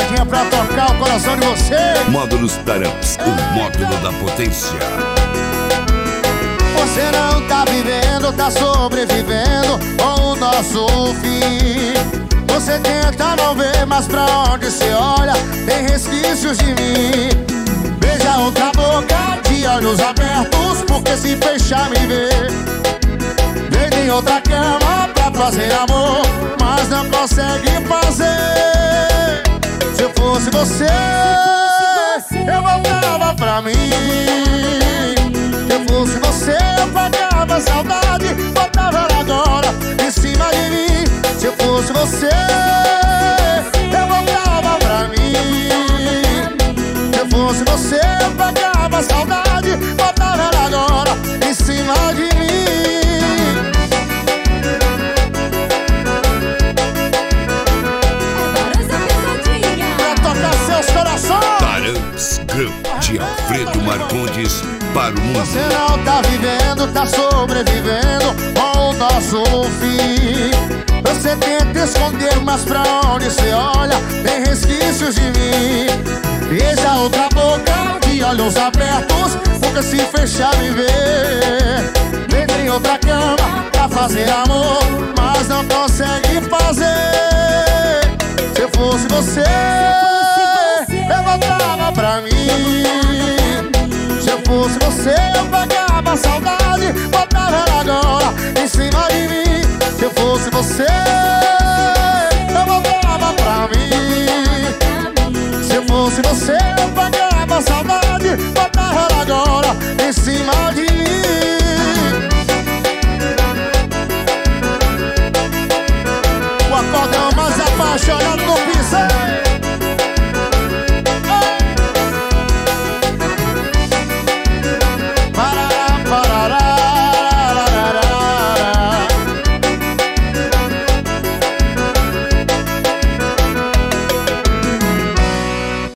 pegadinha pra tocar o coração de você. Módulos Taramps, o módulo da potência. Você não tá vivendo, tá sobrevivendo com o nosso fim. Você tenta não ver, mas pra onde você olha tem resquícios de mim. Beija outra boca de olhos abertos, porque se fechar me vê. Deita em outra cama pra fazer amor, mas não consegue fazer. Se eu fosse você, eu voltava pra mim. Se eu fosse você, eu pagava a saudade, botava ela agora em cima de mim. Se eu fosse você, eu voltava pra mim. Se eu fosse você, eu pagava a saudade, botava ela agora em cima de mim. Pra tocar seus corações. Taramps, de Alfredo Marcondes para o mundo. Você não tá vivendo, tá sobrevivendo com o nosso fim. Você tenta esconder, mas pra onde você olha tem resquícios de mim. Beija outra boca de olhos abertos, porque se fechar me vê. Deita em outra cama pra fazer amor, mas não consegue fazer. Se eu fosse você, eu voltava pra mim. Se eu fosse você, eu pagava a saudade, botava ela agora em cima de mim. Se eu fosse você, eu voltava pra mim. Se eu fosse você, eu pagava a saudade, botava ela agora em cima